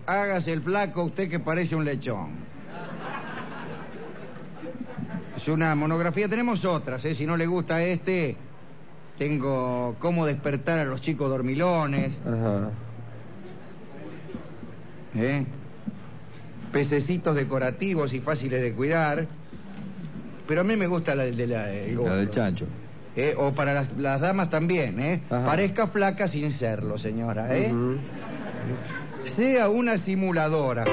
Hágase el flaco, usted que parece un lechón. Es una monografía, tenemos otras, si no le gusta tengo cómo despertar a los chicos dormilones. Ajá. Pececitos decorativos y fáciles de cuidar. Pero a mí me gusta la del chancho. O para las damas también, Parezca flaca sin serlo, señora, Uh-huh. Sea una simuladora.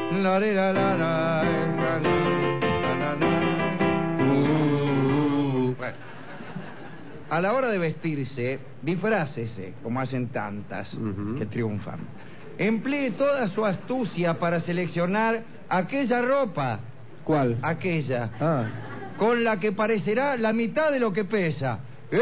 Bueno. A la hora de vestirse, disfrácese, como hacen tantas que triunfan. Emplee toda su astucia para seleccionar aquella ropa. ¿Cuál? Aquella. Con la que parecerá la mitad de lo que pesa.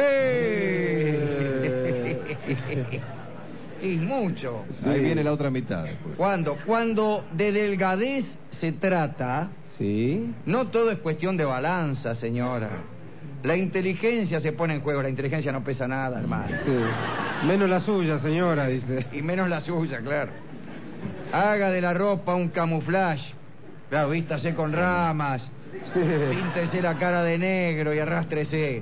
Y mucho. Sí. Ahí viene la otra mitad. Después. Cuando de delgadez se trata, sí, no todo es cuestión de balanza, señora. La inteligencia se pone en juego. La inteligencia no pesa nada, hermano. Sí. Menos la suya, señora, dice. Y menos la suya, claro. Haga de la ropa un camuflaje. Claro, vístase con ramas. Sí. Píntese la cara de negro y arrástrese.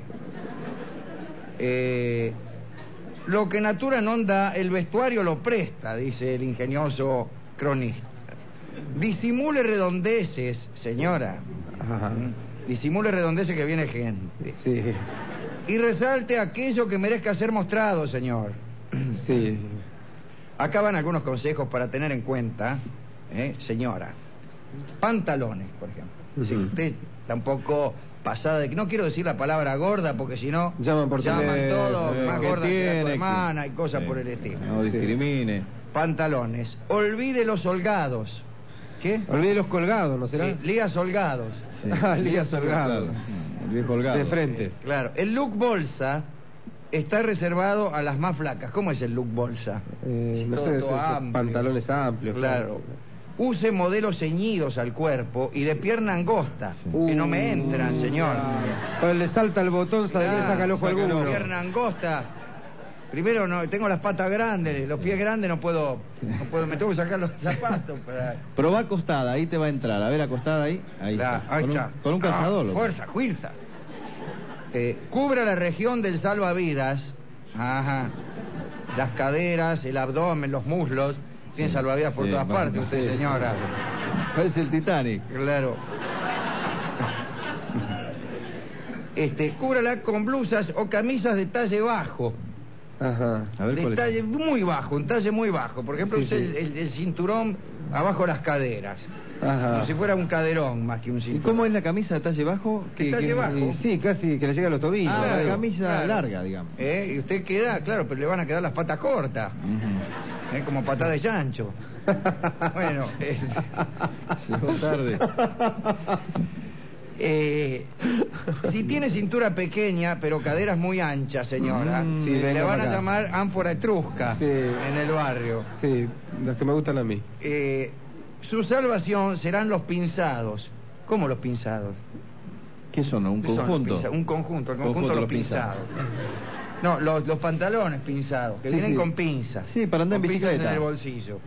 Lo que natura non da, el vestuario lo presta, dice el ingenioso cronista. Disimule redondeces, señora. Ajá. Disimule redondeces que viene gente. Sí. Y resalte aquello que merezca ser mostrado, señor. Sí. Acá van algunos consejos para tener en cuenta, señora. Pantalones, por ejemplo. Si usted tampoco pasada de... No quiero decir la palabra gorda porque si no... Llaman todos, más gorda que tu tiene, hermana y cosas por el estilo. No discrimine. Pantalones. Olvide los holgados. ¿Qué? Olvide los colgados, ¿no será? Sí, ligas holgados. Sí. Ligas holgados. El viejo holgado. De frente. Claro. El look bolsa está reservado a las más flacas. ¿Cómo es el look bolsa? No sé, esos amplio. pantalones amplios. Claro. Use modelos ceñidos al cuerpo y de pierna angosta. Sí. Que no me entran, señor. Cuando le salta el botón, sabe que saca el ojo alguno. Pierna angosta. Primero, no tengo las patas grandes, los pies grandes, no puedo, me tengo que sacar los zapatos. Probá acostada, ahí te va a entrar. A ver, acostada ahí. Ahí Claro, está. ahí Con está. Con un calzador. Fuerza, fuerza. Cubra la región del salvavidas. Ajá. Las caderas, el abdomen, los muslos. Tiene salvavidas por todas partes, usted, señora. Parece el Titanic. Claro. Cúbrala con blusas o camisas de talle bajo. Ajá. A ver, De talle muy bajo, un talle muy bajo. Por ejemplo, Sí, sí. El cinturón abajo de las caderas. Ajá. Como si fuera un caderón más que un ¿Y cinturón. cómo es la camisa de talle bajo? De talle bajo. Sí, casi que le llega a los tobillos. Ah, Claro, la camisa claro. larga, digamos. Y usted queda, claro, pero le van a quedar las patas cortas. Como patada de chancho. Bueno. Llegó tarde. Si tiene cintura pequeña, pero caderas muy anchas, señora, Sí, le venga van para a acá. llamar ánfora etrusca Sí. en el barrio. Sí, los que me gustan a mí. Su salvación serán los pinzados. ¿Cómo los pinzados? ¿Qué son? ¿Un ¿Qué son los conjunto? pinzados? Un conjunto, el Conjunto conjunto de los los pinzados. pinzados. No, los pantalones pinzados, que Sí, vienen sí. con pinzas. Sí, para andar en Con pinzas bicicleta. en el bolsillo.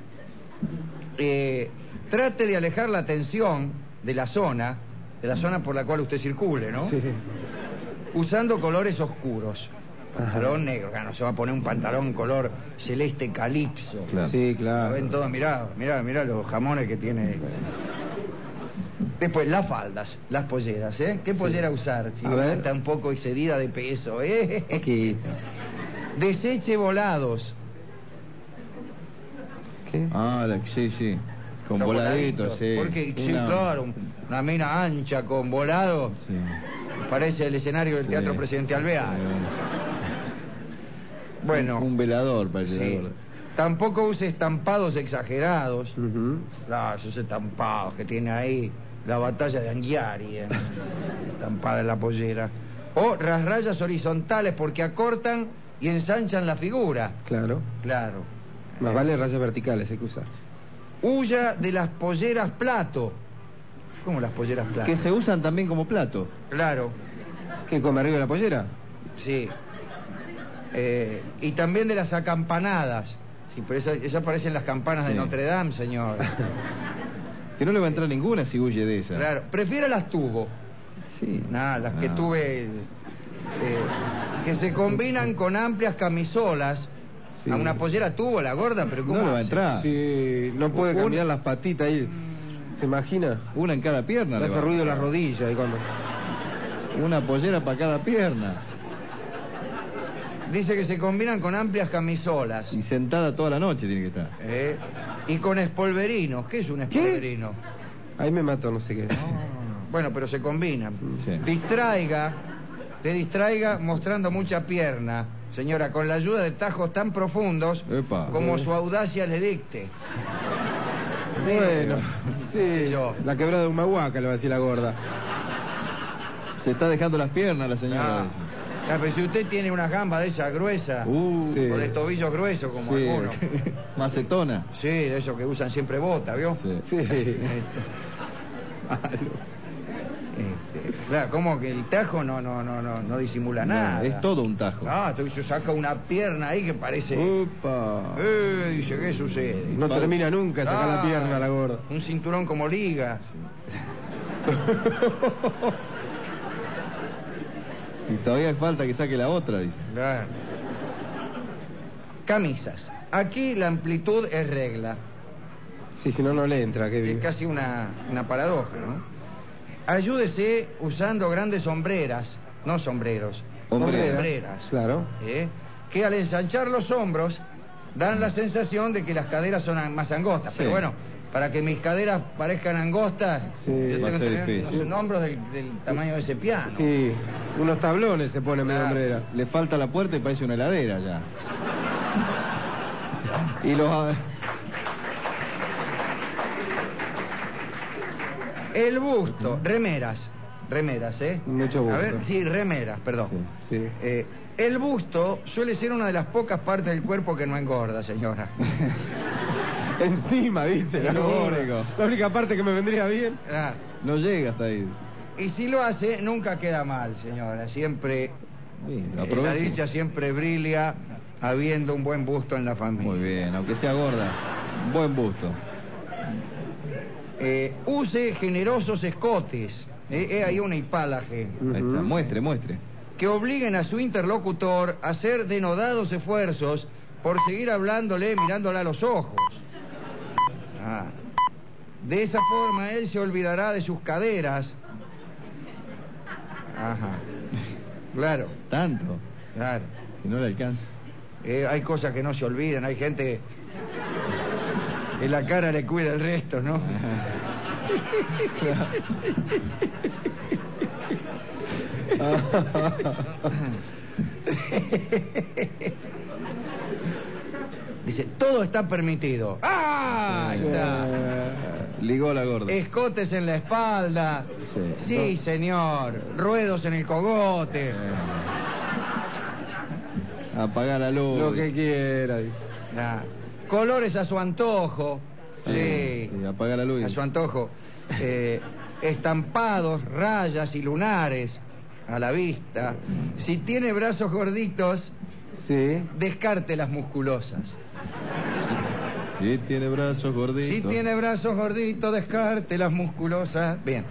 Trate de alejar la atención de la zona por la cual usted circule, ¿no? Sí. Usando colores oscuros. Ajá. Pantalón negro, no se va a poner un pantalón color celeste calipso. Claro. Sí, Lo claro. ven todos, mirá los jamones que tiene. Después, las faldas, las polleras, ¿Qué pollera usar? Si A ver. está un poco excedida de peso, Poquito. Deseche volados. ¿Qué? Ah, sí. Con Los voladitos, sí. Porque, sí, Una- claro, una mina ancha con volado, Sí. parece el escenario del Sí. Teatro Presidente Alvear. Bueno, Un velador, parece. sí. Tampoco use estampados exagerados. Ujú. Claro, esos estampados que tiene ahí la batalla de Anghiari, estampada en la pollera. O las rayas horizontales porque acortan y ensanchan la figura. Claro. Claro. Más vale rayas verticales, hay que usar. Huya de las polleras plato. ¿Cómo las polleras plato? Que se usan también como plato. Claro, ¿Qué, come arriba de la pollera? sí. Y también de las acampanadas. Sí, pero esa parecen las campanas de Sí. Notre Dame, señor. Que no le va a entrar ninguna si huye de esa. Claro, prefiero las tubo. Sí. Nada, las que Ah. tuve, que se combinan con amplias camisolas. Sí. A una pollera tubo, la gorda, pero ¿cómo No le va a hace? entrar. Sí, no puede Una- caminar las patitas ahí. ¿Se imagina? Una en cada pierna. Le le va hace a ruido entrar. las rodillas y cuando... Una pollera para cada pierna. Dice que se combinan con amplias camisolas. Y sentada toda la noche tiene que estar. Y con espolverinos. ¿Qué es un espolverino? Ahí me mató, no sé qué. Bueno, pero se combinan. Sí. Te distraiga mostrando mucha pierna, señora, con la ayuda de tajos tan profundos Epa. como su audacia le dicte. Bueno, sí, yo. la quebrada de Humahuaca le va a decir la gorda. Se está dejando las piernas la señora. Ah, pero si usted tiene una gamba de esa gruesa, Sí. o de tobillos gruesos como Sí. algunos. Macetona. Sí, de esos que usan siempre bota, ¿vio? Sí. Sí. Claro, como que el tajo no disimula nada. Es todo un tajo. Ah, entonces saca una pierna ahí que parece... Upa. Dice, ¿qué sucede? No termina nunca de sacar la pierna a la gorda. Un cinturón como liga. Y todavía falta que saque la otra, dice. Claro. Camisas. Aquí la amplitud es regla. Sí, si no, no le entra, qué Es bien. casi una paradoja, ¿no? Ayúdese usando grandes sombreras, no sombreros. Hombreras. Claro. Que al ensanchar los hombros dan la sensación de que las caderas son más angostas. Sí. Pero bueno, para que mis caderas parezcan angostas, Sí. yo Va a tengo que ser tener difícil. unos hombros del tamaño de ese piano. Sí, unos tablones se pone medio Claro. hombrera. Le falta la puerta y parece una heladera ya. Y los... El busto, remeras, Mucho busto. A ver, sí, remeras, perdón. Sí. El busto suele ser una de las pocas partes del cuerpo que no engorda, señora. Encima, dice la Lo gorda. único. La única parte que me vendría bien. Ah, No llega hasta ahí. y si lo hace, nunca queda mal, señora. Siempre, Bien, la aproveche. dicha siempre brilla habiendo un buen busto en la familia. Muy bien, aunque sea gorda. Buen busto. Use generosos escotes. Hay una hipálaje. Ahí está. Ujú. Muestre. Que obliguen a su interlocutor a hacer denodados esfuerzos por seguir hablándole, mirándole a los ojos. Ah. De esa forma él se olvidará de sus caderas. Ajá. Claro, Tanto. claro. Que no le alcanza. Hay cosas que no se olvidan, hay gente que la cara le cuida el resto, ¿no? Dice, todo está permitido. ¡Ah! Ahí está. Ligó la gorda. Escotes en la espalda. Sí. Sí, señor. Ruedos en el cogote. Apagar la luz. Lo que quiera, dice. Ah. Colores a su antojo. Sí. Sí, apagar la luz. A su antojo. Estampados, rayas y lunares a la vista. Si tiene brazos gorditos, Sí. descarte las musculosas. Sí, tiene brazos gorditos. Si tiene brazos gorditos, descarte las musculosas. Bien.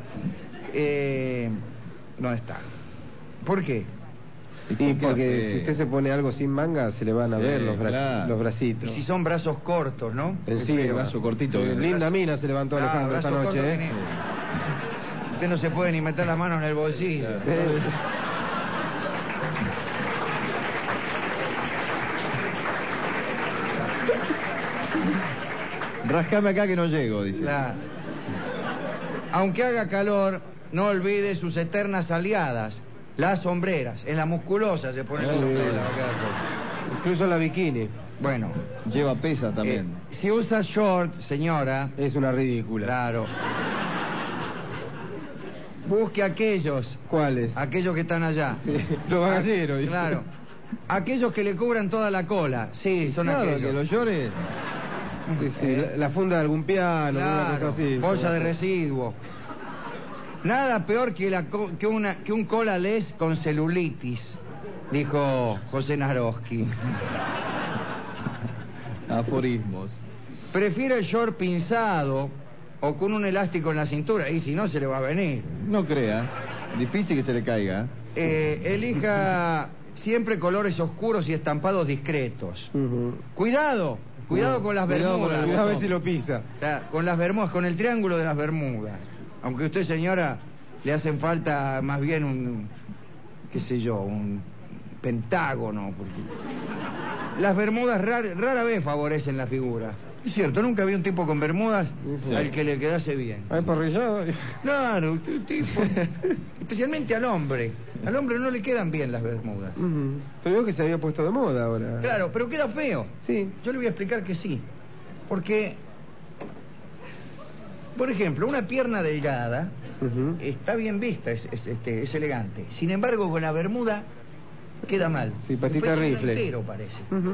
¿Dónde está? ¿Por qué? Y porque hace? si usted se pone algo sin manga, se le van a Sí, ver los, claro. los Y bracitos. si son brazos cortos, ¿no? Encima. Sí, brazo cortito. Sí, linda mina se levantó Ah, Alejandro esta brazos noche, cortos ¿eh? tiene. Usted no se puede ni meter la mano en el bolsillo. Sí. Rascame acá que no llego, dice. Claro. Aunque haga calor, no olvide sus eternas aliadas, las sombreras. En la musculosa se pone la Sí. sombrera. va a quedar corto. Incluso la bikini. Bueno, Lleva pesa también. si usa short, señora, Es una ridícula. claro, busque aquellos ¿Cuáles? que están allá. Sí, los bagalleros, dice. Claro. Aquellos que le cubran toda la cola. Sí, son Claro, aquellos. que los llores. Sí, sí, la funda de algún piano, una Claro, cosa así. bolsa de residuo. Nada peor que, que un colalés con celulitis, dijo José Naroski. Aforismos. Prefiere el short pinzado o con un elástico en la cintura, y si no se le va a venir. No crea. Difícil que se le caiga. Elija siempre colores oscuros y estampados discretos. Cuidado con las bermudas. Cuidado a ver si lo pisa. Con las bermudas, con el triángulo de las bermudas. Aunque usted, señora, le hacen falta más bien un pentágono. Porque las bermudas rara vez favorecen la figura. Es cierto, nunca vi un tipo con bermudas al que le quedase bien. ¿Hay parrillado? Claro, tipo, especialmente al hombre. Al hombre no le quedan bien las bermudas. Pero veo que se había puesto de moda ahora. Claro, pero queda feo. Sí. Yo le voy a explicar que sí. Porque, por ejemplo, una pierna delgada está bien vista, es elegante. Sin embargo, con la bermuda queda mal. Sí, patita rifle. Entero parece.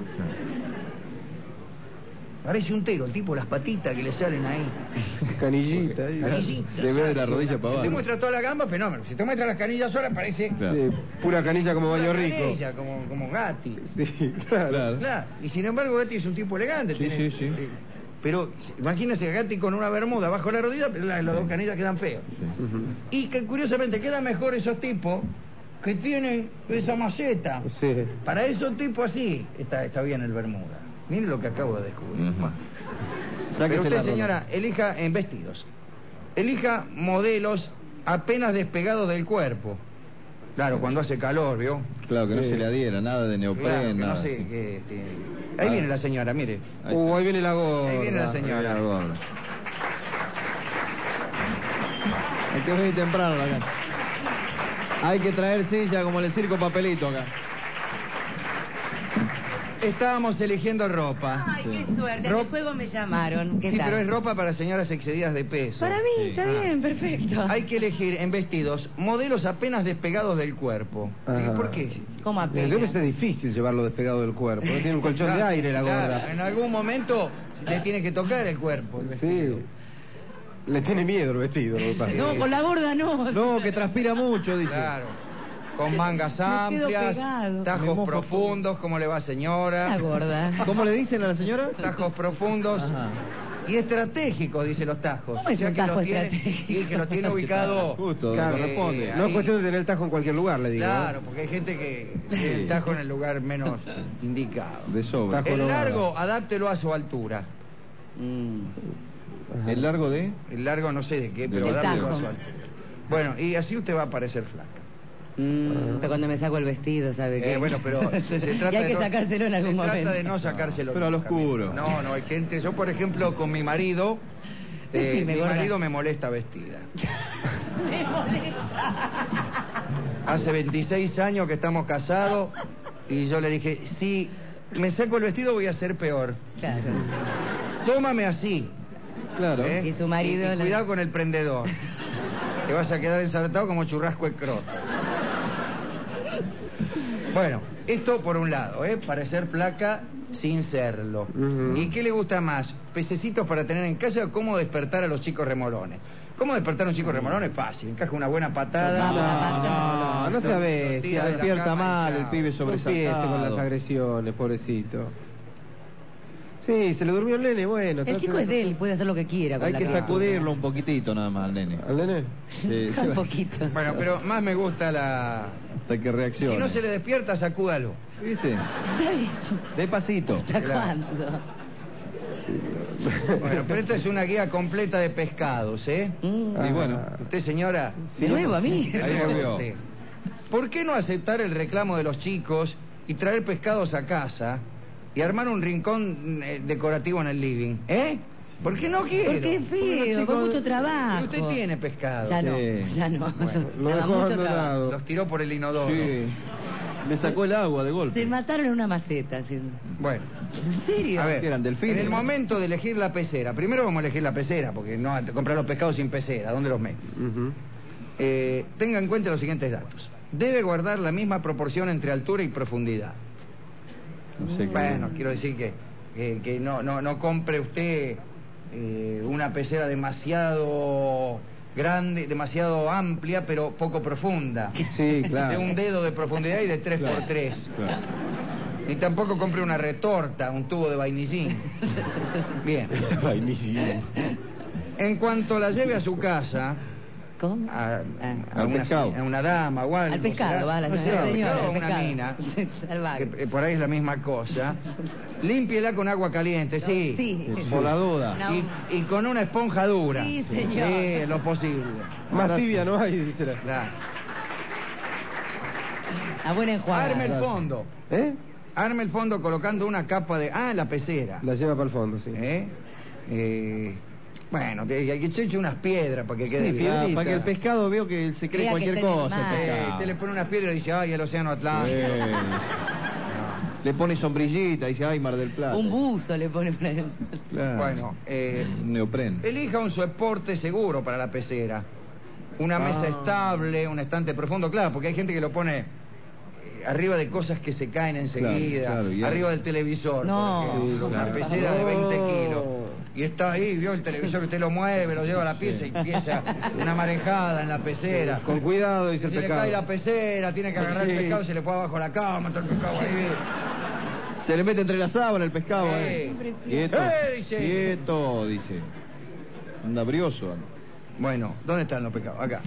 Parece un tero, el tipo, las patitas que le salen ahí. Canillita. Canillita. Le ve de la rodilla para Si te abajo. muestra toda la gamba, fenómeno. Si te muestra las canillas solas, parece... Claro. Sí, pura canilla como baño pura rico. canilla, como Gatti. Sí, claro. Claro. Y sin embargo, Gatti es un tipo elegante. Sí. Pero imagínese a Gatti con una bermuda bajo la rodilla, pero las dos canillas quedan feas. Y que curiosamente quedan mejor esos tipos que tienen esa maceta. Sí. Para esos tipos así está bien el bermuda. Mire lo que acabo de descubrir. Pero usted, señora, elija en vestidos. Elija modelos apenas despegados del cuerpo. Claro, cuando hace calor, ¿vio? Claro, que no se le adhiera, nada de neopren, Claro, que no nada. sé qué tiene. Ahí viene la señora, mire. Ahí viene la gorda. Ahí viene la señora. Ahí va. Hay que venir temprano acá. Hay que traer silla como en el circo Papelito acá. Estábamos eligiendo ropa. Ay, qué suerte. En el juego me llamaron. ¿Qué Sí, tal? pero es ropa para señoras excedidas de peso. Para mí, Sí. está bien, perfecto. Hay que elegir en vestidos modelos apenas despegados del cuerpo. Ajá. ¿Por qué? ¿Cómo apenas? Debe ser difícil llevarlo despegado del cuerpo. No tiene un colchón de Claro, aire la claro, gorda. en algún momento le tiene que tocar el cuerpo. El vestido. Sí. Le tiene miedo el vestido, lo que pasa. No, con la gorda no. No, que transpira mucho, dice. Claro. Con mangas Me quedo amplias, pegado. Me tajos mojo profundos, ¿cómo le va, señora? La gorda. ¿Cómo le dicen a la señora? Tajos profundos Ajá. y estratégicos, dice los tajos. ¿Cómo es un que tajo los tiene, estratégico? sí, que los tiene ubicado. Justo, Claro, corresponde. no ahí. es cuestión de tener el tajo en cualquier lugar, le digo. Claro, porque hay gente que tiene el tajo en el lugar menos indicado. De sobra. Tajo. El no va. largo, adáptelo a su altura. Ajá. ¿El largo de? El largo no sé de qué, De pero los adáptelo a tajo. su altura. Bueno, y así usted va a parecer flaca. Pero cuando me saco el vestido, ¿sabe qué? Bueno, pero se trata y hay de que no- sacárselo en algún momento. Se trata de no sacárselo. Pero al nunca, oscuro. No, hay gente... Yo, por ejemplo, con mi marido... Decime, mi gorda. marido me molesta vestida. Me molesta. Hace 26 años que estamos casados y yo le dije, si me saco el vestido voy a ser peor. Claro. Tómame así. Claro. ¿eh? Y su marido Y la- cuidado con el prendedor. Te vas a quedar ensartado como churrasco de croto. Bueno, esto por un lado, parecer flaca sin serlo. ¿Y qué le gusta más? ¿Pececitos para tener en casa o cómo despertar a los chicos remolones? ¿Cómo despertar a un chico remolón? Es fácil, encaja una buena patada. No sea bestia. tira de la Despierta cama y mal chao. el pibe No sobresaltado. empiece con las agresiones, pobrecito. Sí, se le durmió el nene, bueno. El chico es de él, puede hacer lo que quiera con Hay la que criatura. sacudirlo un poquitito nada más al nene. ¿Al nene? Sí, Un poquito. Bueno, pero más me gusta la... hasta que reaccione. Si no se le despierta, sacúdalo. ¿Viste? Está bien. Despacito. ¿Hasta Claro. cuándo? Bueno, pero esta es una guía completa de pescados, ¿eh? Y bueno, Usted, señora... De nuevo a mí. Ahí volvió. ¿Por qué no aceptar el reclamo de los chicos y traer pescados a casa y armar un rincón decorativo en el living? ¿Por qué no quiero? Porque es feo, con mucho trabajo. Y usted tiene pescado. Ya no, Sí. ya no. Bueno, lo Daba dejó mucho abandonado. trabajo. Los tiró por el inodoro. sí. Le sacó el agua de golpe. Se mataron en una maceta. ¿Sí? Bueno, ¿En serio? a ver, Que eran delfines. en el momento de elegir la pecera, primero vamos a elegir la pecera, porque no comprar los pescados sin pecera, ¿dónde los meto? Tenga en cuenta los siguientes datos. Debe guardar la misma proporción entre altura y profundidad. No sé qué- Bueno, quiero decir que no compre usted una pecera demasiado grande, demasiado amplia, pero poco profunda. Sí, De claro. un dedo de profundidad y de 3x3. Claro. Ni tampoco compre una retorta, un tubo de vainillín. Bien. Vainillín. En cuanto la lleve a su casa, ¿Cómo? a Al pescado. a una dama o algo. Al pescado, ¿será? va, la No sé, señora, al pescado o al una pescado. mina, Salvaje. que por ahí es la misma cosa. Límpiela con agua caliente, sí. Sí. Por la duda. No. Y con una esponja dura. Sí, señor. Sí, lo posible. Más tibia no hay, dice la... Claro. A buena enjuagada. Arme el fondo. ¿Eh? Arme el fondo colocando una capa de... Ah, la pecera. La lleva para el fondo, sí. Bueno, hay que echarle unas piedras para que quede Sí, bien. piedritas. Para que el pescado veo que se cree Crea que cualquier está cosa. el animal. pescado. Usted le pone unas piedras y dice, ay, el océano Atlántico. Le pone sombrillita y dice, ay, Mar del Plata. Un buzo le pone por ejemplo. Claro. Bueno, Un neopren. elija un soporte seguro para la pecera. Una mesa estable, un estante profundo, claro, porque hay gente que lo pone arriba de cosas que se caen enseguida, Claro, y arriba del televisor, No. por ejemplo, Sí, una claro. pecera de 20 No. kilos. Y está ahí, vio el televisor, usted lo mueve, lo lleva a la pieza y empieza una marejada en la pecera. Con cuidado, dice el Se le pescado. cae la pecera, tiene que agarrar el Sí. pescado, se le pone abajo la cama, está el pescado ahí. Se le mete entre las sábanas el pescado. Sí. Quieto. Dice. Quieto, dice. Anda brioso. Bueno, ¿dónde están los pescados? Acá.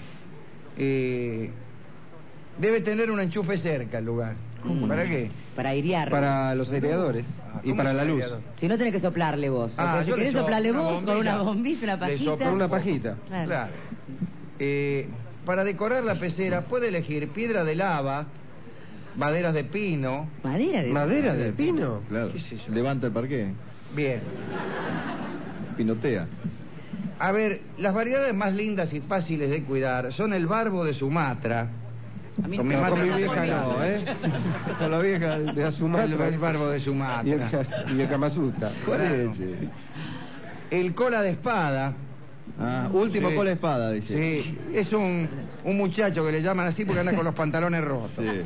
Debe tener un enchufe cerca el lugar. ¿Para qué? Para airear. Para los aireadores y ¿cómo para es la el luz. aireador? Si no tenés que soplarle vos. Porque si yo le querés soplo soplarle una vos con bombilla. una bombita, una Le pajita. soplo Con una pajita. Claro. Claro. Para decorar la pecera puede elegir piedra de lava, maderas de pino. Madera de... ¿Madera de pino? Claro. ¿Qué es eso? Levanta el parqué. Bien. Pinotea. A ver, las variedades más lindas y fáciles de cuidar son el barbo de Sumatra. A mí Con mi no, madre Con mi no vieja podía. no, ¿eh? Con la vieja de Azumatra. El barbo de Y el, Sumatra. y el Kama Sutra. ¿Cuál Claro. es ese? El cola de espada. Ah, último Sí. con la espada, dice. Sí, es un muchacho que le llaman así porque anda con los pantalones rotos. Sí.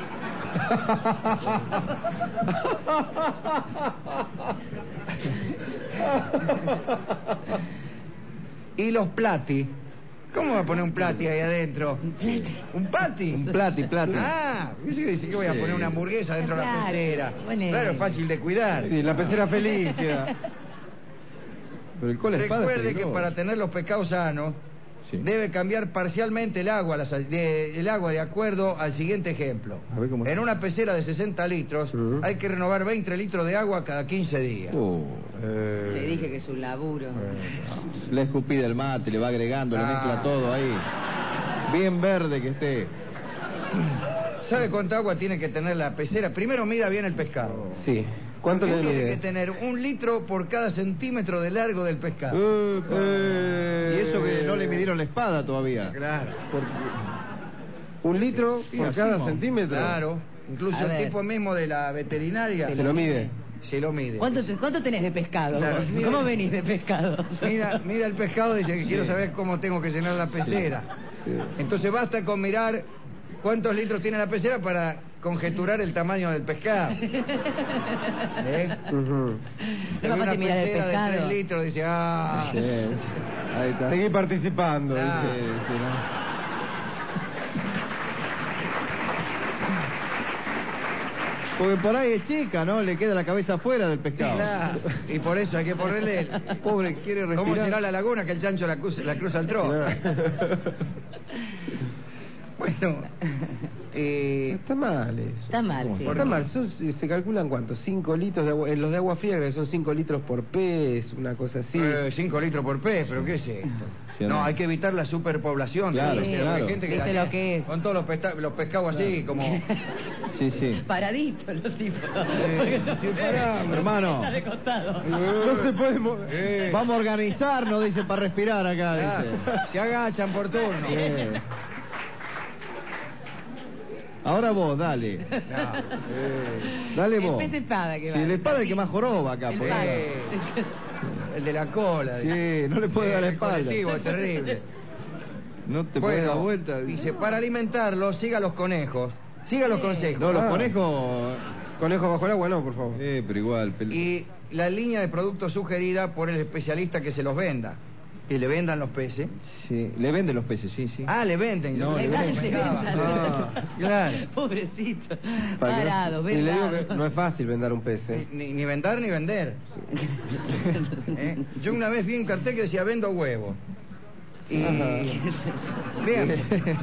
Y los plati. ¿Cómo va a poner un plati ahí adentro? ¿Un plati? Un plati. Ah, yo dice que voy a Sí. poner una hamburguesa dentro de la Plati, pecera. bueno. Claro, es fácil de cuidar. Sí, la pecera feliz queda. Pero el cola espada. es Recuerde que peligroso. para tener los pescados sanos Sí. debe cambiar parcialmente el agua, el agua de acuerdo al siguiente ejemplo. A ver cómo En está. una pecera de 60 litros Ujú. hay que renovar 20 litros de agua cada 15 días. Le dije que es un laburo. Le escupida el mate, le va agregando, le Ah. mezcla todo ahí. Bien verde que esté. ¿Sabe cuánta agua tiene que tener la pecera? Primero mida bien el pescado. Sí. ¿Cuánto Que le tiene que mide? tener 1 litro por cada centímetro de largo del pescado. Y eso que no le midieron la espada todavía. Claro. Por 1 litro Sí, por así, cada mo. centímetro. Claro. Incluso A el ver. tipo mismo de la veterinaria Se lo mide. se lo mide. ¿Cuánto tenés de pescado? Claro, vos? mira. ¿Cómo venís de pescado? Mira el pescado y dice que quiero saber cómo tengo que llenar la pecera. Sí. Entonces basta con mirar cuántos litros tiene la pecera para conjeturar el tamaño del pescado. ¿Eh? Ujú. Es Una fácil mirar el pecera de pescado. 3 litros dice, ah... Sí, ahí está. Seguí participando. Ah. Sí, dice. sí, ¿no? Porque por ahí es chica, ¿no? Le queda la cabeza afuera del pescado. Claro. Y por eso hay que ponerle... Pobre, quiere respirar. ¿Cómo será la laguna que el chancho la cruza al tro? Bueno, Está mal eso. Está mal, sí. Está mal. ¿Se calculan cuánto? 5 litros de agua. En los de agua fría creo que son 5 litros por pez, una cosa así. 5 litros por pez, pero ¿qué es esto? Sí, No, no. hay que evitar la superpoblación. de Claro, la pecera, claro. porque hay gente ¿Viste la- lo que es? Con todos los pescados así, como... Sí, sí. Paraditos los tipos. estoy parado, hermano. Está de costado. No se puede mover. Vamos a organizarnos, dice, para respirar acá, Claro, dice. se agachan por turno. Sí. Ahora vos, dale. No, Dale El vos. pez espada que va. Sí, el espada es el que más joroba acá. El por palo. acá. el de la cola. Sí, no le puede dar la El espalda. colectivo, es terrible. No te puede dar vuelta. dice, para alimentarlo, siga los conejos. Siga los consejos. No, los Ah. conejos... Conejo bajo el agua, no, por favor. pero igual. Y la línea de productos sugerida por el especialista que se los venda. Y le vendan los peces. Sí, le venden los peces, sí, sí. Ah, le venden. No, le Legal, venden. Ah, claro. Pobrecito. Para que no- Parado, y le digo vendado. que no es fácil vender un pez, ¿eh? Ni vender ni vender. Yo una vez vi un cartel que decía vendo huevo. Y... Ajá. Bien.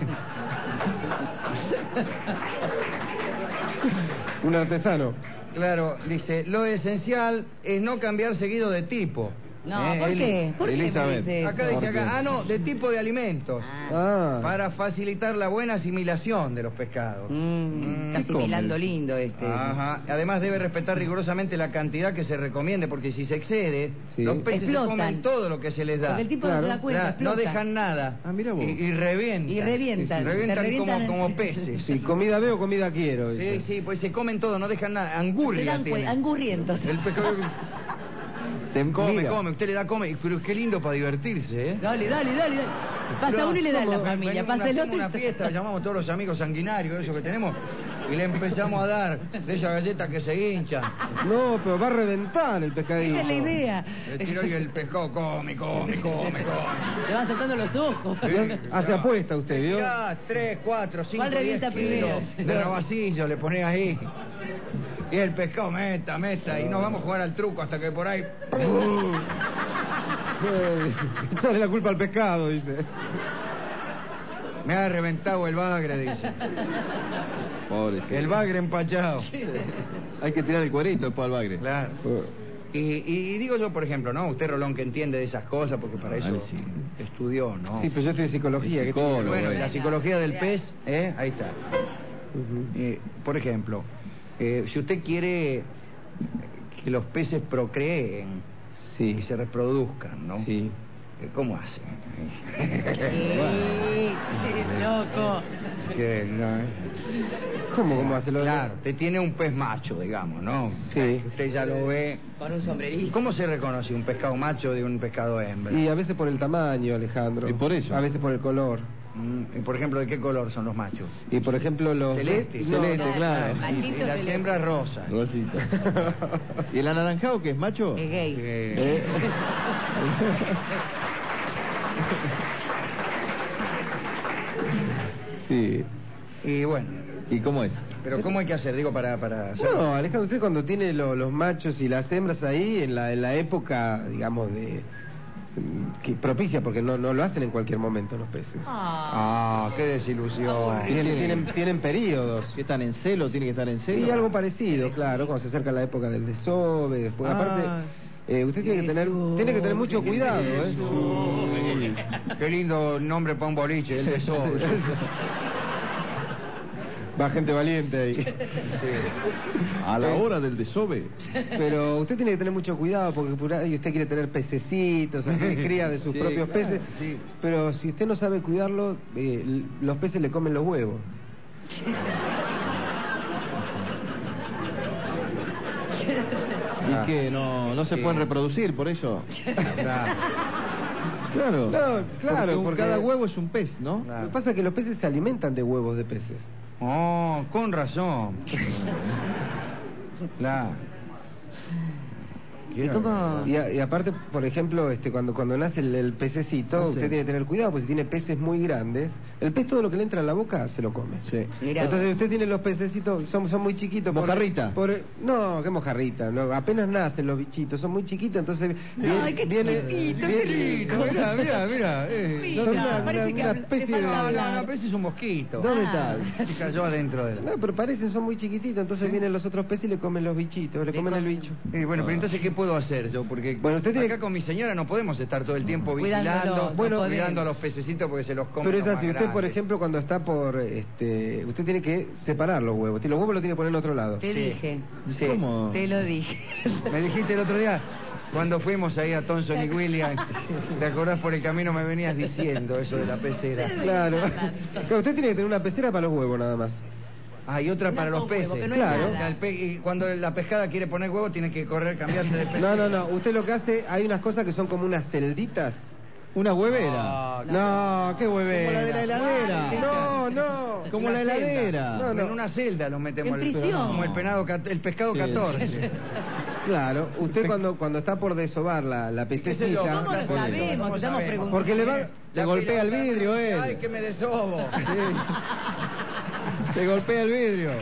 Un artesano. Claro, dice, lo esencial es no cambiar seguido de tipo. No, ¿por qué? ¿Por qué me Elizabeth. dice eso? Acá dice ¿Por qué? acá, no, de tipo de alimentos. Ah. Para facilitar la buena asimilación de los pescados. Está asimilando lindo este. Ajá. Además debe respetar rigurosamente la cantidad que se recomiende, porque si se excede, Sí. los peces Explotan. se comen todo lo que se les da. Porque el tipo no Claro. se da cuenta. Claro, no explota. dejan nada. Ah, mira vos. Y revientan. Y revientan. Sí, sí. Revientan Te revientan como peces. Sí, comida veo, comida quiero. Sí, dice. sí, pues se comen todo, no dejan nada. Se Angurria dan tienen. angurrientos. El pescado come, Mira. come, usted le da come, pero qué lindo para divertirse, ¿eh? Dale. Pasa uno y le da a la familia. Pasa el hacemos otro. una fiesta, llamamos a todos los amigos sanguinarios, eso que tenemos, y le empezamos a dar de esas galletas que se hinchan. No, pero va a reventar el pescadito. Esa es la idea. Le tiro y el pescado come. Le van saltando los ojos. Hace apuesta usted, ¿vio? Ya, 3, 4, 5, ¿Cuál 10 revienta primero? kilos de rabacillo le ponés ahí. Y el pescado meta, y nos vamos a jugar al truco hasta que por ahí... Echarle la culpa al pescado, dice. Me ha reventado el bagre, dice. Pobrecito. El bagre empachado. Hay que tirar el cuerito después al bagre. Claro. Y digo yo, por ejemplo, ¿no? Usted, Rolón, que entiende de esas cosas, porque para eso Vale, sí. estudió, ¿no? Sí, pero yo estoy de psicología. El ¿qué psicólogo, tiene? Bueno, y la psicología del Bien. pez, ahí está. Ujú. Por ejemplo, si usted quiere que los peces procreen Sí. y se reproduzcan, ¿no? Sí. ¿Cómo hace? Sí, loco. Que, no, ¿Cómo hace lo Claro, usted tiene un pez macho, digamos, ¿no? Sí. Usted ya lo ve. Con un sombrerito. ¿Cómo se reconoce un pescado macho de un pescado hembra? Y a veces por el tamaño, Alejandro. Y por eso. A veces por el color. Y por ejemplo, ¿de qué color son los machos? Y por ejemplo los... Celeste. Celeste, No, claro. machito Y las celeste. hembras rosas. Rosita. ¿Y el anaranjado qué es, macho? Es gay. Eh, Sí. Y bueno, ¿Y cómo es? pero ¿cómo hay que hacer? Digo, para hacer... No, Alejandro, usted cuando tiene los machos y las hembras ahí, en la época, digamos, que propicia, porque no lo hacen en cualquier momento los peces. Ah, qué desilusión. Tienen periodos. ¿Qué están en celo? ¿Tiene que estar en celo? Y algo parecido, claro, cuando se acerca la época del desove, después, Ah, aparte, usted tiene que tener mucho cuidado, ¿eh? Qué lindo nombre para un boliche, el desove. Va gente valiente ahí. A la hora del desove. Pero usted tiene que tener mucho cuidado porque por ahí usted quiere tener pececitos, hacer cría de sus Sí, propios claro, peces. sí. Pero si usted no sabe cuidarlo, los peces le comen los huevos. ¿Y qué? ¿No se Sí. pueden reproducir por eso? Claro. Claro. No, claro, porque- cada huevo es un pez, ¿no? Claro. Lo que pasa es que los peces se alimentan de huevos de peces. Oh, con razón. Claro. ¿Y cómo? Y aparte, por ejemplo, cuando nace el pececito, Sí. usted tiene que tener cuidado, porque si tiene peces muy grandes, el pez todo lo que le entra en la boca se lo come. Sí. Mirá Entonces vos. usted tiene los pececitos, son muy chiquitos. ¿Mojarrita? No, qué mojarrita, no, apenas nacen los bichitos, son muy chiquitos, entonces Ay, qué chiquitito, qué rico. Mira. Mira, son una parece que especie te de... falta hablar. No, pero ese es un mosquito. ¿Dónde Ah. está? Se cayó adentro de la... No, pero parecen, son muy chiquititos, entonces vienen los otros peces y le comen los bichitos, le comen el bicho. Bueno, pero entonces, ¿qué puedo hacer yo? Porque Bueno, usted tiene acá que- con mi señora no podemos estar todo el tiempo Cuidándolo, vigilando, no Bueno, podemos. cuidando a los pececitos porque se los comen. Pero es los así, más usted por grandes. ejemplo cuando está usted tiene que separar los huevos. Los huevos los tiene que poner en otro lado. Te Sí. dije. Sí. ¿Cómo? Te lo dije. Me dijiste el otro día, cuando fuimos ahí a Thompson y Williams, ¿te acordás por el camino me venías diciendo eso de la pecera? Claro. Claro, usted tiene que tener una pecera para los huevos nada más. Ah, y otra Una para los con huevo, peces. que no es Claro. nada. Y cuando la pescada quiere poner huevo, tiene que correr, cambiarse de pecera. No. Usted lo que hace, hay unas cosas que son como unas celditas. Una huevera. No, qué huevera. Como la de la heladera. no. Como En la celda. heladera. No, no. En una celda lo metemos. En prisión. Como el pescado 14. Claro, usted cuando está por desovar la ¿Qué sé yo? pececita... ¿Cómo lo Por eso, sabemos? ¿cómo Estamos sabemos? preguntando. Porque le va... Le golpea el vidrio, Ay, que me desobo. Te golpea el vidrio.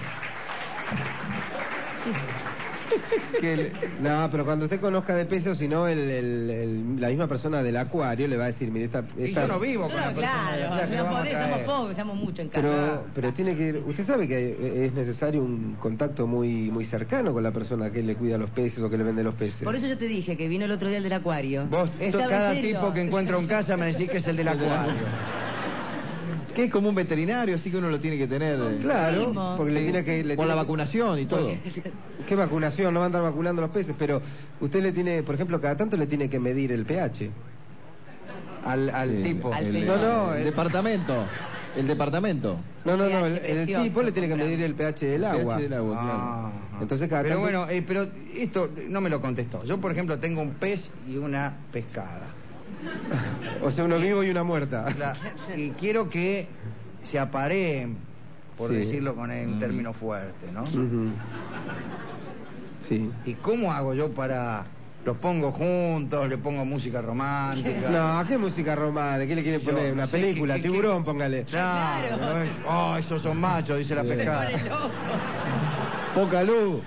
No, pero cuando usted conozca de peso, si no, la misma persona del acuario le va a decir, mire, Y yo no vivo con la No, persona de la que claro, no vamos a podés, traer. somos pocos, somos muchos en casa. pero tiene que ir... Usted sabe que es necesario un contacto muy cercano con la persona que le cuida los peces o que le vende los peces. Por eso yo te dije que vino el otro día el del acuario. Vos, Estaba cada en serio. tipo que encuentro en casa me decís que es el del acuario. Que es como un veterinario, así que uno lo tiene que tener. Claro, Mismo. porque le tiene que... Con la vacunación y todo. ¿Qué vacunación? No va a andar vacunando los peces, pero usted le tiene, por ejemplo, cada tanto le tiene que medir el pH. Al tipo. Al El, señor. No, el departamento. El departamento. No, pH el precioso, tipo le tiene que medir el pH del agua. pH del agua, claro. Ah, Entonces cada pero tanto... bueno, pero esto no me lo contestó. Yo, por ejemplo, tengo un pez y una pescada. O sea, uno vivo y una muerta. Y quiero que se apareen, por Sí. decirlo con un término fuerte, ¿no? Ujú. Sí. ¿Y cómo hago yo para... Los pongo juntos, le pongo música romántica? No, ¿qué música romántica? ¿Qué le quiere Yo poner? Una no sé, película, ¿qué- Tiburón, póngale. Claro, Claro. oh, esos son machos, dice la Se pescada. pone loco. Poca luz.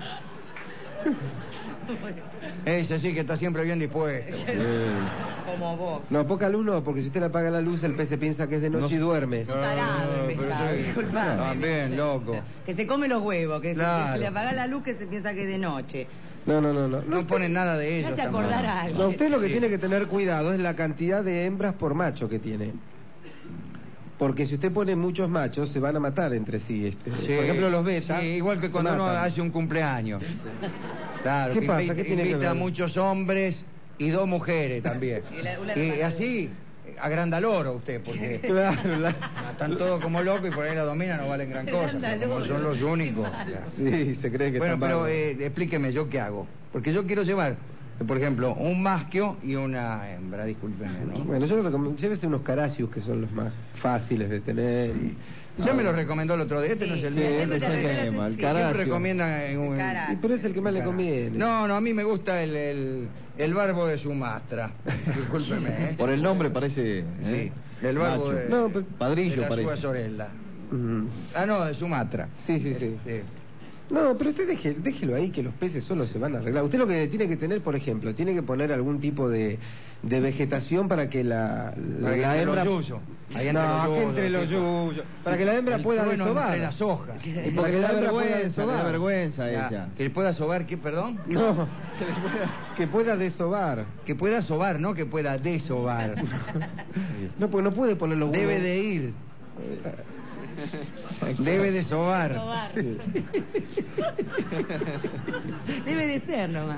Ese sí que está siempre bien dispuesto. Como vos. No, poca luz no, porque si usted le apaga la luz, el pez se piensa que es de noche y duerme. Tarado el pero pescado, sí, disculpame. también, loco. Que se come los huevos, que Claro. se le apaga la luz que se piensa que es de noche. No. No ponen nada de Me ellos hace tampoco. acordar a alguien. No, usted lo que Sí. tiene que tener cuidado es la cantidad de hembras por macho que tiene. Porque si usted pone muchos machos, se van a matar entre sí. Sí. Por ejemplo, los beta. Sí, igual que se cuando uno matan. hace un cumpleaños. Claro, ¿Qué que pasa? ¿Qué tiene que invita a ver? muchos hombres y 2 mujeres también. Una Y hermana. así, agranda el oro usted, porque Claro, están todos como locos y por ahí la domina no valen gran cosa. Agranda el Como oro. son los únicos. Sí, se cree que Bueno, están pero bárbaros. explíqueme, ¿yo qué hago? Porque yo quiero llevar, por ejemplo, un maschio y una hembra, discúlpeme, ¿no? Bueno, yo le recomiendo, llévese unos caracios que son los más fáciles de tener y... Ya me lo recomendó el otro día, este no es el Sí, mío. siempre te recomiendan el ese. caracio. Siempre recomiendan un... Caracio. Y pero es el que más le conviene. No, a mí me gusta el barbo de Sumatra. Discúlpeme, ¿eh? Por el nombre parece. Sí, el barbo Macho. de, No, pues, de Padrillo la parece. Sua Sorella. Ujú. Ah, no, de Sumatra. Sí. No, pero usted déjelo ahí que los peces solo se van a arreglar. Usted lo que tiene que tener, por ejemplo, tiene que poner algún tipo de vegetación para que la Para que la entre hembra... los yuyos. Ahí entre No, los que yuyos, entre los tipo. yuyos. Para que la hembra El pueda trueno desovar. entre las hojas. Y Porque para que le la da hembra pueda vergüenza, le da desovar. vergüenza a Ya, ella. que pueda sobar, ¿qué, perdón? No, que pueda desovar. Que pueda sobar, no que pueda desovar. No, porque no puede poner los huevos. Debe de ir. Debe de sobar. Sobar. Debe de ser nomás.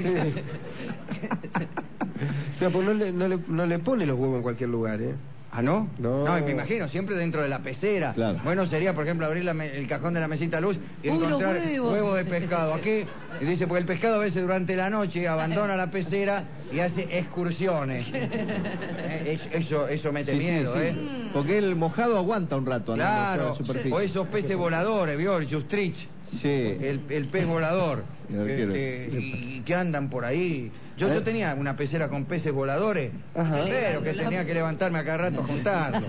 O sea, pues no le pone los huevos en cualquier lugar, ¿eh? ¿Ah, no? No. No, y me imagino, siempre dentro de la pecera. Claro. Bueno, sería, por ejemplo, abrir el cajón de la mesita luz y Uy, los encontrar huevos. huevos de pescado. Aquí, y dice, porque el pescado a veces durante la noche abandona la pecera y hace excursiones. Eso mete Sí, sí, miedo, sí. ¿eh? Porque el mojado aguanta un rato, ¿no? Claro, En la superficie. o esos peces voladores, ¿vio? El Justrich. Sí. El pez volador. El arquero. Y que andan por ahí. Yo tenía una pecera con peces voladores, Ajá. pero que tenía que levantarme a cada rato a juntarlos.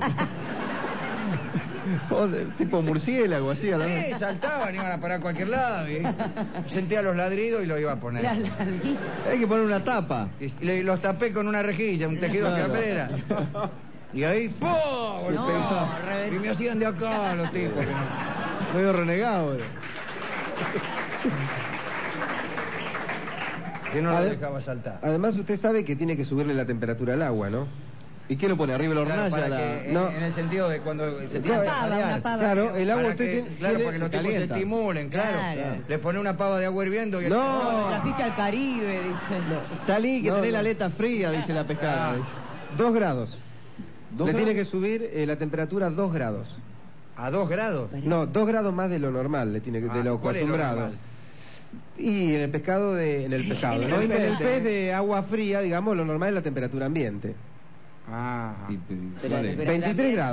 Tipo murciélago, así a la vez. Saltaban, iban a parar a cualquier lado. Y sentía los ladridos y los iba a poner. La vi. Hay que poner una tapa. Y los tapé con una rejilla, un tejido de Claro. cabrera. Y ahí, ¡pum! No, Y me hacían de acá los tipos. Medio renegado. Que no lo Ade- dejaba saltar. Además, usted sabe que tiene que subirle la temperatura al agua, ¿no? ¿Y qué lo pone arriba de la Claro, hornalla? para la- que, No. en el sentido de cuando se tiene Una que pava, sanear. una pava. Claro, el agua Para usted que- tiene... claro, tiene- para que los se tipos se calienta. estimulen, claro. Claro. Le pone una pava de agua hirviendo y el- No. No, te trajiste al Caribe, dice. Salí que No, tenés no. la aleta fría, dice la pescada. Ah. dice. 2 grados. ¿Dos Le grados? tiene que subir la temperatura 2 grados. a 2 grados. No, 2 grados más de lo normal, le tiene que, de lo ¿cuál es lo acostumbrado. normal? Y en el pescado en el pescado, ¿no? En el pez de agua fría, digamos, lo normal es la temperatura ambiente. Ah. Y- Pero- vale. pero- 23 ambiente. grados.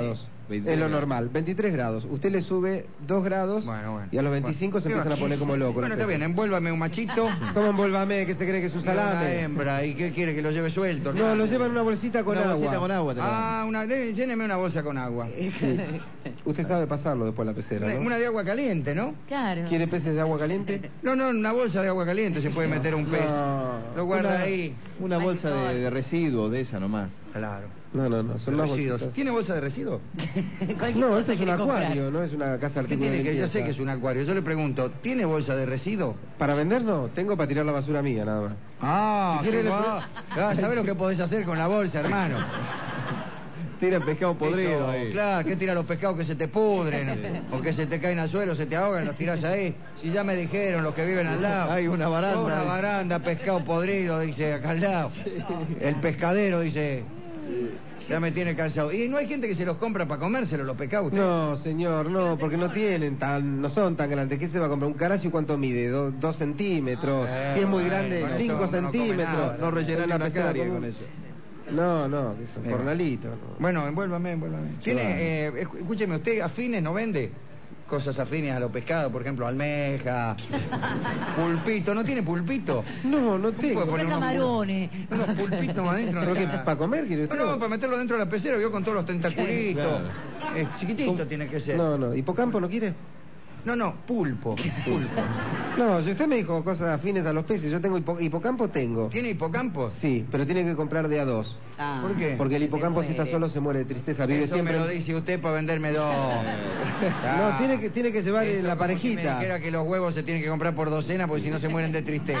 Es lo normal, 23 grados. Usted le sube 2 grados y a los 25 se empiezan a poner como locos. Bueno, está bien, envuélvame un machito. ¿Cómo envuélvame? ¿Qué se cree que es un salame? Una hembra, ¿y qué quiere? ¿Que lo lleve suelto? No, lo llevan en una bolsita con agua. Bolsita con agua. Lléneme una bolsa con agua. Sí. Usted sabe pasarlo después a la pecera, ¿no? Una de agua caliente, ¿no? Claro. ¿Quiere peces de agua caliente? No, una bolsa de agua caliente se puede meter un pez. No. Lo guarda ahí. Una bolsa de residuos de esa nomás. Claro. No, son las Residuos. bolsitas. ¿Tiene bolsa de residuos? No, eso es un acuario, no es una casa ¿Qué artículo de tiene que? Yo limpieza. sé que es un acuario. Yo le pregunto, ¿tiene bolsa de residuos? Para vender no, tengo para tirar la basura mía nada más. Ah, Si quiere, ¿sabés lo que podés hacer con la bolsa, hermano? Tira pescado podrido ahí. Claro, ¿qué tira los pescados que se te pudren? O que se te caen al suelo, se te ahogan, los tirás ahí. Si ya me dijeron los que viven al lado. Hay una baranda. Una baranda, pescado podrido, dice acá al lado. El pescadero dice, ya me tiene cansado. Y no hay gente que se los compra para comérselo los pescados. ¿Usted? No, señor, no, porque no son tan grandes. ¿Qué se va a comprar? ¿Un caracio cuánto mide? 2 centímetros. Si es muy grande, con 5 eso no come centímetros. nada. No rellenar Una una pecera carie común. con eso. No, que es un jornalito. No. Bueno, envuélvame. ¿Tiene, escúcheme, usted afines no vende? Cosas afines a los pescados, por ejemplo, almeja, pulpito. ¿No tiene pulpito? No puede tengo. poner Son camarones. Unos pulpitos más adentro. ¿Pero qué, acá. para comer quiere usted? No, para meterlo dentro de la pecera, vio con todos los tentaculitos. Claro. Chiquitito tiene que ser. No, ¿hipocampo no quiere? No, pulpo. No, si usted me dijo cosas afines a los peces, yo tengo hipocampo, tengo. ¿Tiene hipocampo? Sí, pero tiene que comprar de a 2. Ah, ¿Por qué? Porque el hipocampo se si está muere. solo se muere de tristeza, vive Eso siempre. me lo dice usted para venderme dos. No, tiene que llevar Eso la como si me parejita. dijera que los huevos se tienen que comprar por docena porque si no se mueren de tristeza.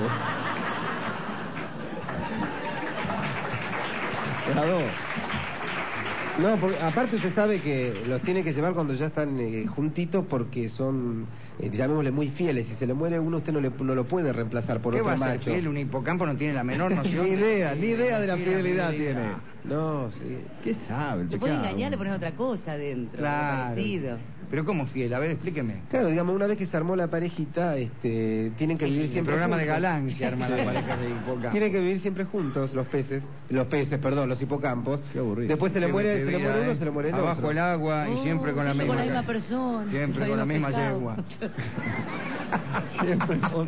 A dos. No, porque aparte usted sabe que los tiene que llevar cuando ya están juntitos porque son, llamémosle, muy fieles. Si se le muere uno, usted no lo puede reemplazar por ¿Qué otro va a ser macho. fiel? Un hipocampo no tiene la menor noción. Ni idea de la Ni fidelidad tiene. No, sí. ¿Qué sabe el Lo puede pescado? engañar, le pones otra cosa adentro. Claro. Parecido. Pero ¿cómo fiel? A ver, explíqueme. Claro, digamos, una vez que se armó la parejita, tienen que vivir El siempre programa de juntos. Galán se arma la pareja de hipocampo. Tienen que vivir siempre juntos los peces, los hipocampos. Qué aburrido. Después se le Qué muere vida, uno, se le muere el otro. Abajo el agua y siempre con la misma... Con la misma persona. Siempre con la misma pescado. yegua. Siempre con...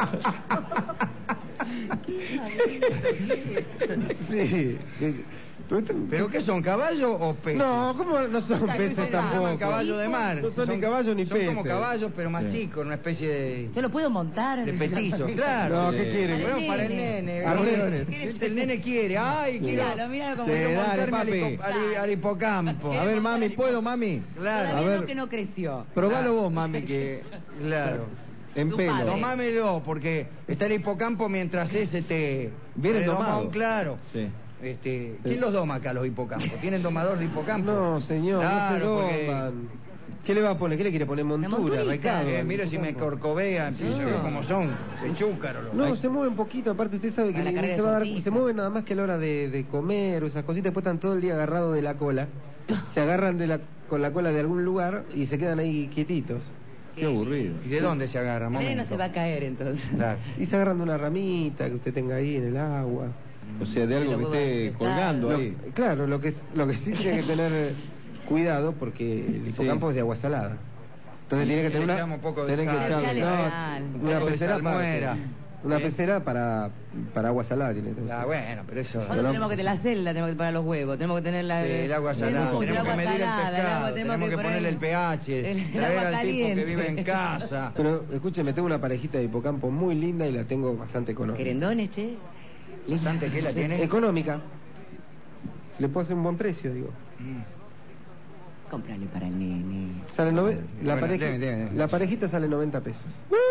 Sí. ¿Pero qué son, caballos o peces? No, ¿cómo no son peces Se llaman tampoco? caballo de mar. No son ni caballos ni peces. Son como caballos, pero más Sí. chicos, una especie de... Yo lo puedo montar. De petizo, claro. No, ¿qué quiere? Bueno, para el nene. Arlenes. El nene quiere. Ay, quiero, Míralo, míralo como quiero Sí, dale, montarme papi. al hipocampo. A ver, mami, ¿puedo, mami? Claro. A Todavía ver. que no creció. Probalo vos, mami, que... Claro. En Tu pelo. padre. Tomámelo, porque está el hipocampo mientras ese te... Viene redomó, domado. Claro. Sí. ¿Quién los doma acá, los hipocampos? ¿Tienen domador de hipocampo? No, señor, Claro, no se porque- doman. ¿Qué le va a poner? ¿Qué le quiere poner? Montura, monturita. recado. Mire si me corcovean, si se ve cómo son, de chúcaro. los- No, se mueven poquito, aparte usted sabe que Para la carga se de va a dar, sortija. se mueven nada más que a la hora de comer o esas cositas, después están todo el día agarrados de la cola, se agarran con la cola de algún lugar y se quedan ahí quietitos. Qué aburrido. ¿Y de dónde se agarra? El nene no Momento. se va a caer entonces. Claro. Y se agarran de una ramita que usted tenga ahí en el agua. O sea, de algo que esté colgando ahí. Claro, lo que sí tiene que tener cuidado porque el hipocampo es de agua salada. Entonces tiene que Le tener una echamos un poco de tiene que sal. echarle Sal. una Un poco de pecera salmuera. una Sí. pecera para agua salada tiene que tener. Ah, bueno, pero eso... Nosotros tenemos que tener la celda, tenemos que para los huevos, tenemos que tener la... Sí, el agua salada, el tenemos que agua medir salada, el pescado, tenemos que ponerle el pH, el traer agua al tipo caliente. que vive en casa. Pero escúcheme, tengo una parejita de hipocampo muy linda y la tengo bastante económica. Querendones, che. ¿Bastante qué la tiene? Económica. Le puedo hacer un buen precio, digo. Cómprale para el nene. Sale Bueno, deme. la parejita sale 90 pesos.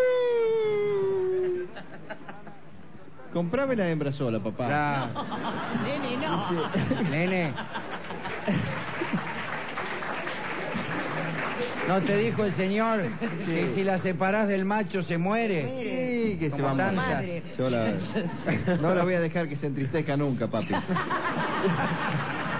Comprame la hembra sola, papá. Claro. Nene, no. Nene. ¿No te dijo el señor que si la separás del macho se muere? Sí, que se Como va a morir. tantas. Madre. Yo no la voy a dejar que se entristezca nunca, papi.